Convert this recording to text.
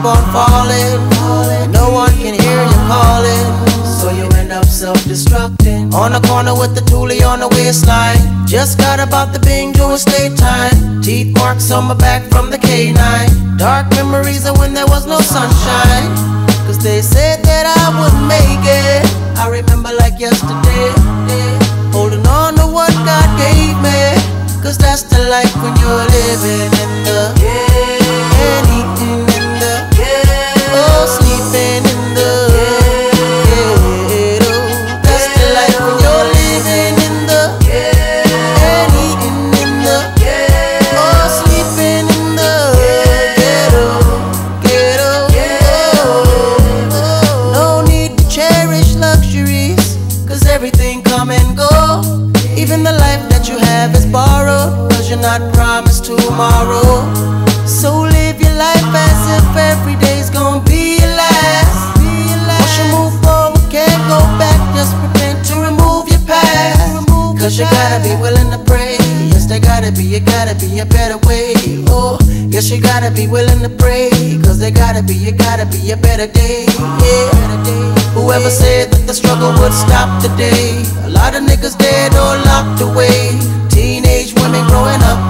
on falling. No one can hear you calling, so you end up self-destructing. On the corner with the toolie on the waistline. Just got about the Bing doing state time. Teeth marks on my back from the K9. Dark memories of when there was no sunshine, cause they said that I wouldn't make it. I remember like yesterday, holding on to what God gave me, cause that's the life when you're living in the and eating in the oh, sleeping in the ghetto. That's the life when you're living in the and eating in the oh, sleeping in the ghetto. No need to cherish luxuries, cause everything come and go. Even the life that you have is borrowed, cause you're not promised tomorrow. So live your life as if every day's gonna be your last. Once you move forward, can't go back. Just pretend to remove your past, cause you gotta be willing to pray. Yes, there gotta be a better way. Oh, yes, you gotta be willing to pray, cause there gotta be a better day. Yeah. Whoever said that the struggle would stop today? A lot of niggas dead or locked away. Teenage women growing up